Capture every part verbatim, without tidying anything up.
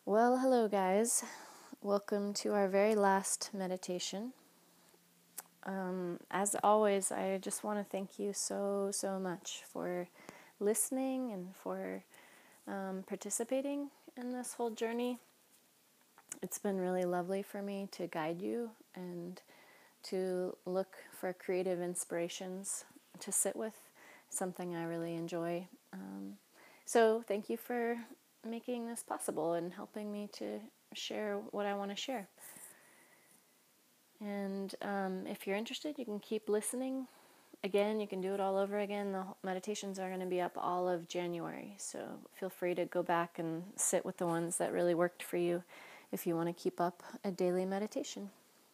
Well, hello, guys. Welcome to our very last meditation. Um, as always, I just want to thank you so, so much for listening and for um, participating in this whole journey. It's been really lovely for me to guide you and to look for creative inspirations to sit with, something I really enjoy. Um, so thank you for making this possible and helping me to share what I want to share. And um, if you're interested, you can keep listening. Again, you can do it all over again. The meditations are going to be up all of January, so feel free to go back and sit with the ones that really worked for you if you want to keep up a daily meditation.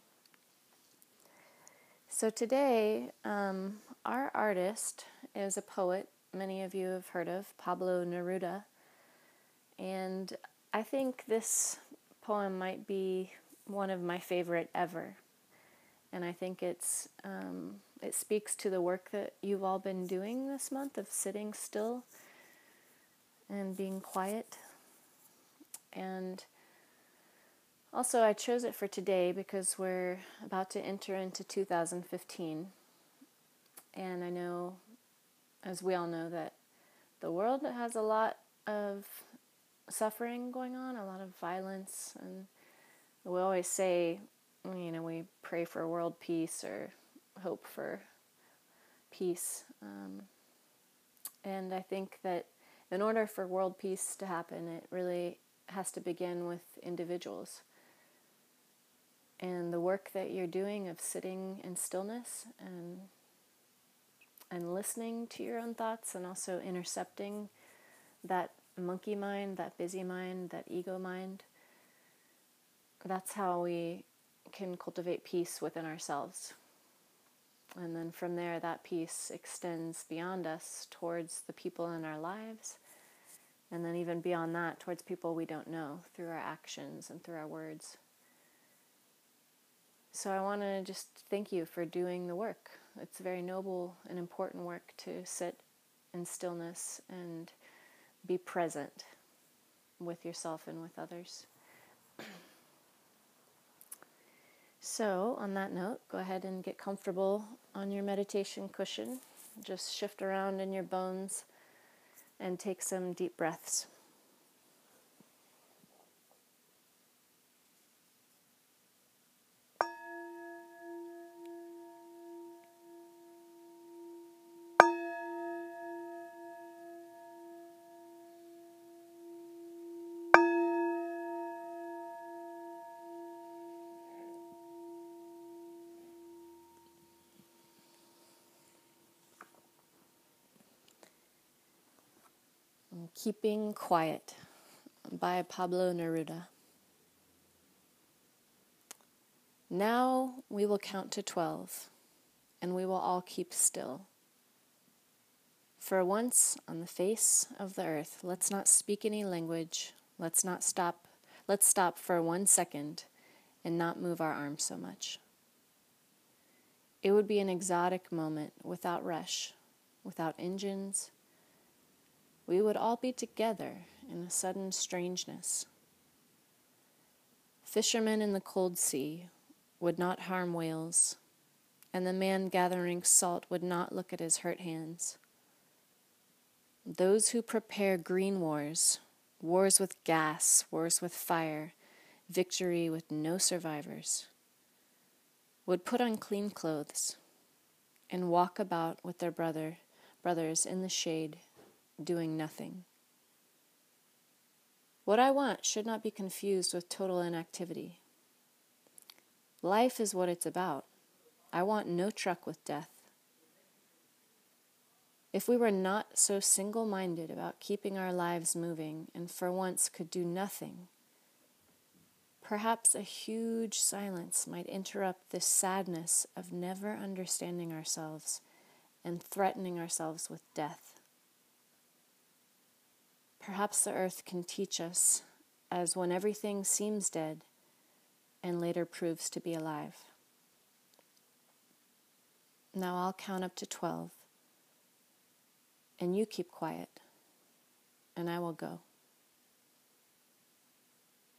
So today, um, our artist is a poet many of you have heard of, Pablo Neruda. And I think this poem might be one of my favorite ever. And I think it's um, it speaks to the work that you've all been doing this month of sitting still and being quiet. And also I chose it for today because we're about to enter into two thousand fifteen. And I know, as we all know, that the world has a lot of suffering going on, a lot of violence, and we always say, you know, we pray for world peace or hope for peace. Um, and I think that in order for world peace to happen, it really has to begin with individuals. And the work that you're doing of sitting in stillness and and listening to your own thoughts and also intercepting that monkey mind, that busy mind, that ego mind, that's how we can cultivate peace within ourselves. And then from there, that peace extends beyond us towards the people in our lives, and then even beyond that, towards people we don't know, through our actions and through our words. So I want to just thank you for doing the work. It's very noble and important work to sit in stillness and be present with yourself and with others. So, on that note, go ahead and get comfortable on your meditation cushion. Just shift around in your bones and take some deep breaths. Keeping Quiet by Pablo Neruda. Now we will count to twelve, and we will all keep still. For once on the face of the earth, let's not speak any language. Let's not stop. Let's stop for one second and not move our arms so much. It would be an exotic moment without rush, without engines. We would all be together in a sudden strangeness. Fishermen in the cold sea would not harm whales, and the man gathering salt would not look at his hurt hands. Those who prepare green wars, wars with gas, wars with fire, victory with no survivors, would put on clean clothes and walk about with their brother, brothers in the shade, doing nothing. What I want should not be confused with total inactivity. Life is what it's about. I want no truck with death. If we were not so single-minded about keeping our lives moving and for once could do nothing, perhaps a huge silence might interrupt this sadness of never understanding ourselves and threatening ourselves with death. Perhaps the earth can teach us, as when everything seems dead and later proves to be alive. Now I'll count up to twelve, and you keep quiet, and I will go.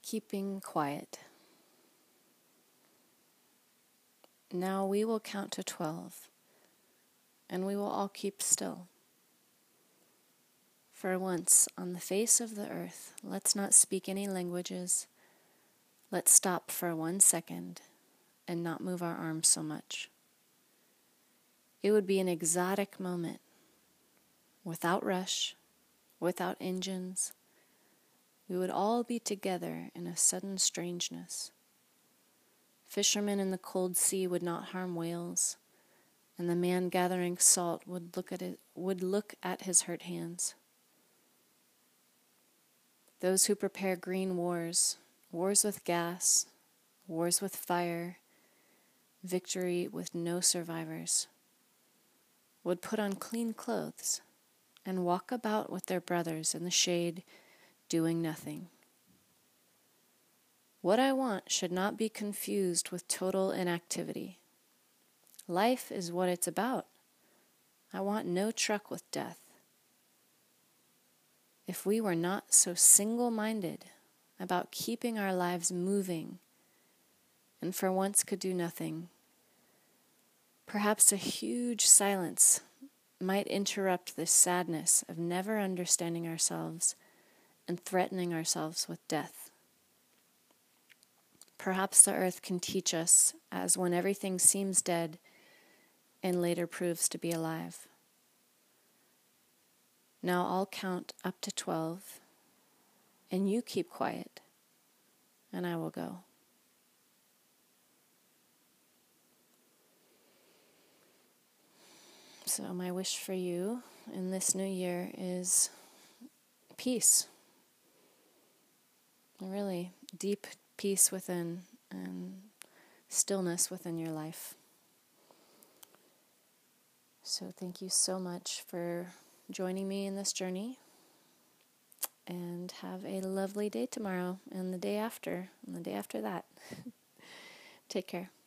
keeping quiet. Now we will count to twelve, and we will all keep still. For once, on the face of the earth, let's not speak any languages. Let's stop for one second and not move our arms so much. It would be an exotic moment, without rush, without engines. We would all be together in a sudden strangeness. Fishermen in the cold sea would not harm whales, and the man gathering salt would look at it, would look at his hurt hands. Those who prepare green wars, wars with gas, wars with fire, victory with no survivors, would put on clean clothes and walk about with their brothers in the shade, doing nothing. What I want should not be confused with total inactivity. Life is what it's about. I want no truck with death. If we were not so single-minded about keeping our lives moving and for once could do nothing, perhaps a huge silence might interrupt this sadness of never understanding ourselves and threatening ourselves with death. Perhaps the earth can teach us as when everything seems dead and later proves to be alive. Now I'll count up to twelve, and you keep quiet, and I will go. So my wish for you in this new year is peace. A really deep peace within and stillness within your life. So thank you so much for joining me in this journey, and have a lovely day tomorrow and the day after and the day after that. Take care.